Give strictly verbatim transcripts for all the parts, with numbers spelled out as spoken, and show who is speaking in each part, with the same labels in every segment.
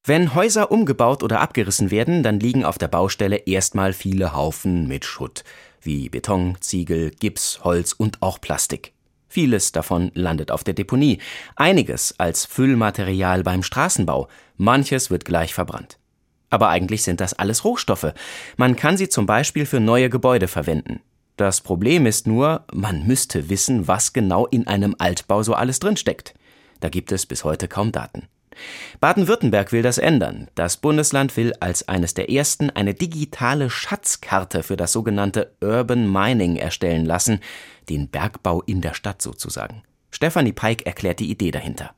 Speaker 1: Wenn Häuser umgebaut oder abgerissen werden, dann liegen auf der Baustelle erstmal viele Haufen mit Schutt, wie Beton, Ziegel, Gips, Holz und auch Plastik. Vieles davon landet auf der Deponie, einiges als Füllmaterial beim Straßenbau, manches wird gleich verbrannt. Aber eigentlich sind das alles Rohstoffe. Man kann sie zum Beispiel für neue Gebäude verwenden. Das Problem ist nur, man müsste wissen, was genau in einem Altbau so alles drinsteckt. Da gibt es bis heute kaum Daten. Baden-Württemberg will das ändern. Das Bundesland will als eines der ersten eine digitale Schatzkarte für das sogenannte Urban Mining erstellen lassen, den Bergbau in der Stadt sozusagen. Stefanie Peik erklärt die Idee dahinter.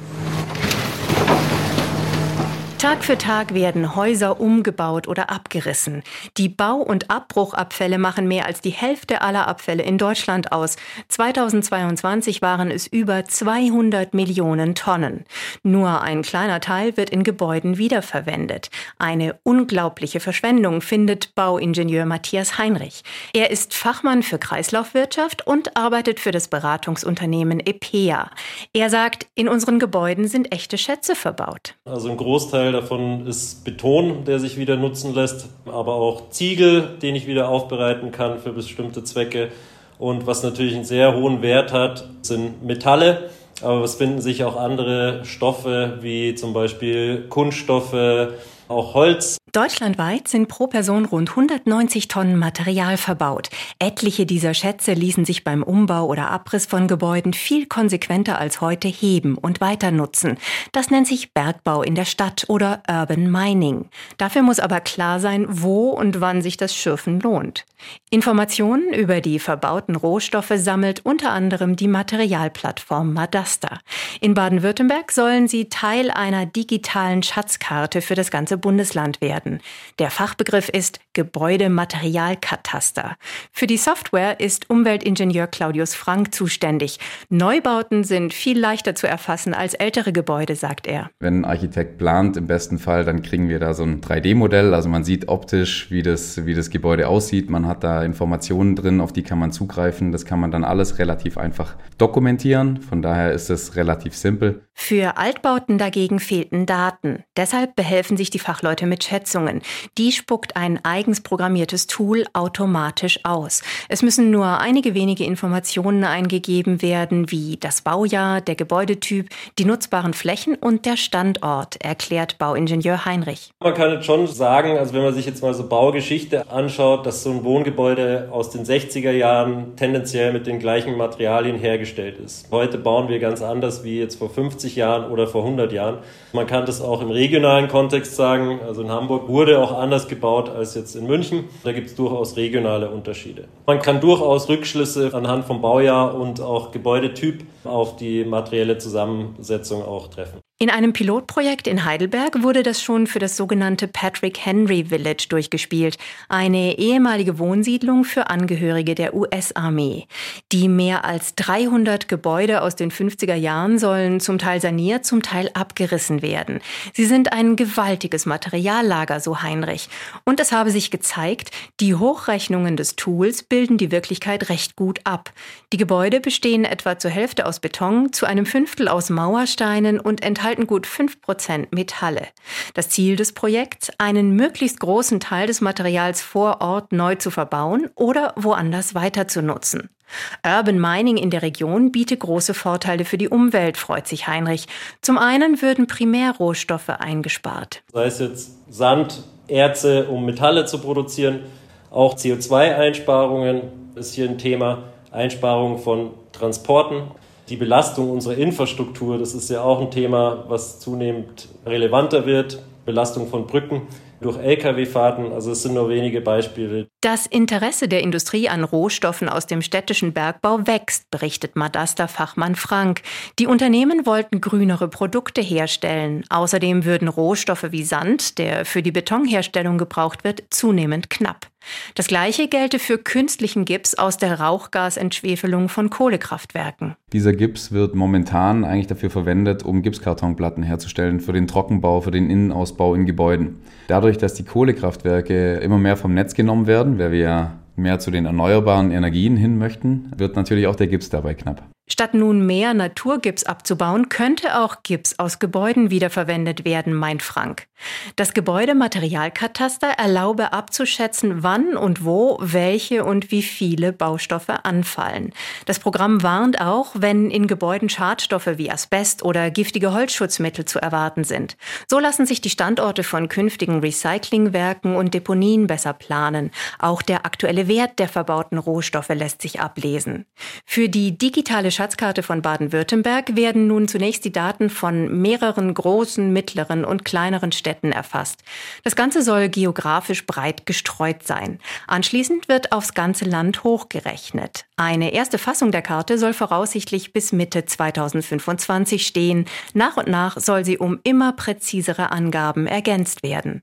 Speaker 2: Tag für Tag werden Häuser umgebaut oder abgerissen. Die Bau- und Abbruchabfälle machen mehr als die Hälfte aller Abfälle in Deutschland aus. zweitausendzweiundzwanzig waren es über zweihundert Millionen Tonnen. Nur ein kleiner Teil wird in Gebäuden wiederverwendet. Eine unglaubliche Verschwendung, findet Bauingenieur Matthias Heinrich. Er ist Fachmann für Kreislaufwirtschaft und arbeitet für das Beratungsunternehmen EPEA. Er sagt, in unseren Gebäuden sind echte Schätze verbaut.
Speaker 3: Also ein Großteil davon ist Beton, der sich wieder nutzen lässt, aber auch Ziegel, den ich wieder aufbereiten kann für bestimmte Zwecke. Und was natürlich einen sehr hohen Wert hat, sind Metalle. Aber es finden sich auch andere Stoffe, wie zum Beispiel Kunststoffe, auch Holz.
Speaker 2: Deutschlandweit sind pro Person rund hundertneunzig Tonnen Material verbaut. Etliche dieser Schätze ließen sich beim Umbau oder Abriss von Gebäuden viel konsequenter als heute heben und weiter nutzen. Das nennt sich Bergbau in der Stadt oder Urban Mining. Dafür muss aber klar sein, wo und wann sich das Schürfen lohnt. Informationen über die verbauten Rohstoffe sammelt unter anderem die Materialplattform Madasta. In Baden-Württemberg sollen sie Teil einer digitalen Schatzkarte für das ganze Bundesland werden. Der Fachbegriff ist Gebäudematerialkataster. Für die Software ist Umweltingenieur Claudius Frank zuständig. Neubauten sind viel leichter zu erfassen als ältere Gebäude, sagt er.
Speaker 4: Wenn ein Architekt plant, im besten Fall, dann kriegen wir da so ein drei D Modell. Also man sieht optisch, wie das, wie das Gebäude aussieht. Man hat da Informationen drin, auf die kann man zugreifen. Das kann man dann alles relativ einfach dokumentieren. Von daher ist es relativ simpel.
Speaker 2: Für Altbauten dagegen fehlten Daten. Deshalb behelfen sich die Fachleute mit Schätzungen. Die spuckt ein eigens programmiertes Tool automatisch aus. Es müssen nur einige wenige Informationen eingegeben werden, wie das Baujahr, der Gebäudetyp, die nutzbaren Flächen und der Standort, erklärt Bauingenieur Heinrich.
Speaker 3: Man kann jetzt schon sagen, also wenn man sich jetzt mal so Baugeschichte anschaut, dass so ein Wohngebäude aus den sechziger Jahren tendenziell mit den gleichen Materialien hergestellt ist. Heute bauen wir ganz anders wie jetzt vor fünfzig Jahren oder vor hundert Jahren. Man kann das auch im regionalen Kontext sagen. Also in Hamburg wurde auch anders gebaut als jetzt in München. Da gibt es durchaus regionale Unterschiede. Man kann durchaus Rückschlüsse anhand vom Baujahr und auch Gebäudetyp auf die materielle Zusammensetzung auch treffen.
Speaker 2: In einem Pilotprojekt in Heidelberg wurde das schon für das sogenannte Patrick Henry Village durchgespielt, eine ehemalige Wohnsiedlung für Angehörige der U S-Armee. Die mehr als dreihundert Gebäude aus den fünfziger Jahren sollen zum Teil saniert, zum Teil abgerissen werden. Sie sind ein gewaltiges Materiallager, so Heinrich. Und es habe sich gezeigt, die Hochrechnungen des Tools bilden die Wirklichkeit recht gut ab. Die Gebäude bestehen etwa zur Hälfte aus Beton, zu einem Fünftel aus Mauersteinen und enthalten enthalten gut fünf Prozent Metalle. Das Ziel des Projekts, einen möglichst großen Teil des Materials vor Ort neu zu verbauen oder woanders weiter zu nutzen. Urban Mining in der Region bietet große Vorteile für die Umwelt, freut sich Heinrich. Zum einen würden Primärrohstoffe eingespart.
Speaker 3: Sei es jetzt Sand, Erze, um Metalle zu produzieren, auch C O zwei Einsparungen ist hier ein Thema, Einsparung von Transporten. Die Belastung unserer Infrastruktur, das ist ja auch ein Thema, was zunehmend relevanter wird. Belastung von Brücken durch L K W-Fahrten, also es sind nur wenige Beispiele.
Speaker 2: Das Interesse der Industrie an Rohstoffen aus dem städtischen Bergbau wächst, berichtet Madasta-Fachmann Frank. Die Unternehmen wollten grünere Produkte herstellen. Außerdem würden Rohstoffe wie Sand, der für die Betonherstellung gebraucht wird, zunehmend knapp. Das Gleiche gelte für künstlichen Gips aus der Rauchgasentschwefelung von Kohlekraftwerken.
Speaker 4: Dieser Gips wird momentan eigentlich dafür verwendet, um Gipskartonplatten herzustellen für den Trockenbau, für den Innenausbau in Gebäuden. Dadurch, dass die Kohlekraftwerke immer mehr vom Netz genommen werden, weil wir ja mehr zu den erneuerbaren Energien hin möchten, wird natürlich auch der Gips dabei knapp.
Speaker 2: Statt nun mehr Naturgips abzubauen, könnte auch Gips aus Gebäuden wiederverwendet werden, meint Frank. Das Gebäudematerialkataster erlaube abzuschätzen, wann und wo welche und wie viele Baustoffe anfallen. Das Programm warnt auch, wenn in Gebäuden Schadstoffe wie Asbest oder giftige Holzschutzmittel zu erwarten sind. So lassen sich die Standorte von künftigen Recyclingwerken und Deponien besser planen. Auch der aktuelle Wert der verbauten Rohstoffe lässt sich ablesen. Für die digitale Schatzkarte von Baden-Württemberg werden nun zunächst die Daten von mehreren großen, mittleren und kleineren Städten erfasst. Das Ganze soll geografisch breit gestreut sein. Anschließend wird aufs ganze Land hochgerechnet. Eine erste Fassung der Karte soll voraussichtlich bis Mitte zweitausendfünfundzwanzig stehen. Nach und nach soll sie um immer präzisere Angaben ergänzt werden.